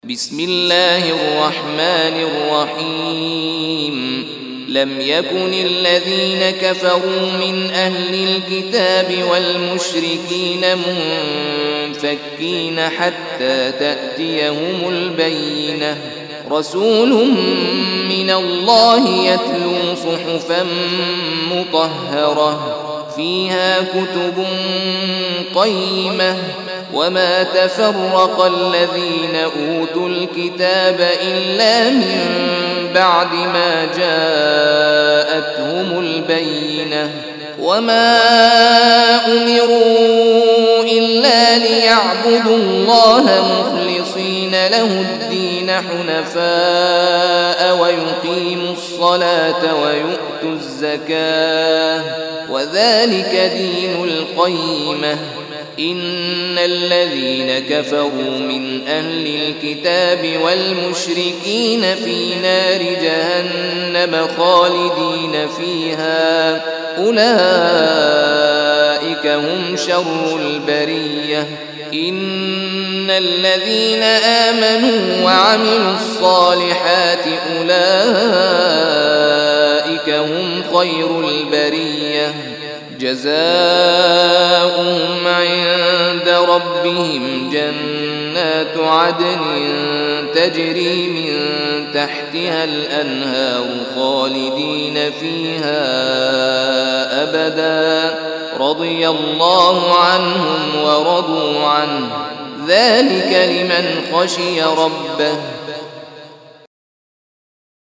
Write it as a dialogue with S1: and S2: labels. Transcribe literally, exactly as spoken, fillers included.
S1: بسم الله الرحمن الرحيم لم يكن الذين كفروا من أهل الكتاب والمشركين منفكين حتى تأتيهم البينة رسول من الله يتلو صحفا مطهرة فيها كتب قيمة وما تفرق الذين أوتوا الكتاب إلا من بعد ما جاءتهم البينة وما أمروا إلا ليعبدوا الله مخلصين له الدين حنفاء ويقيموا الصلاة ويؤتوا الزكاة وذلك دين القيمة إن الذين كفروا من أهل الكتاب والمشركين في نار جهنم خالدين فيها أولئك هم شر البرية إن الذين آمنوا وعملوا الصالحات أولئك هم خير البرية جزاؤهم عند ربهم جنات عدن تجري من تحتها الأنهار خالدين فيها أبدا رضي الله عنهم ورضوا عنه ذلك لمن خشي ربه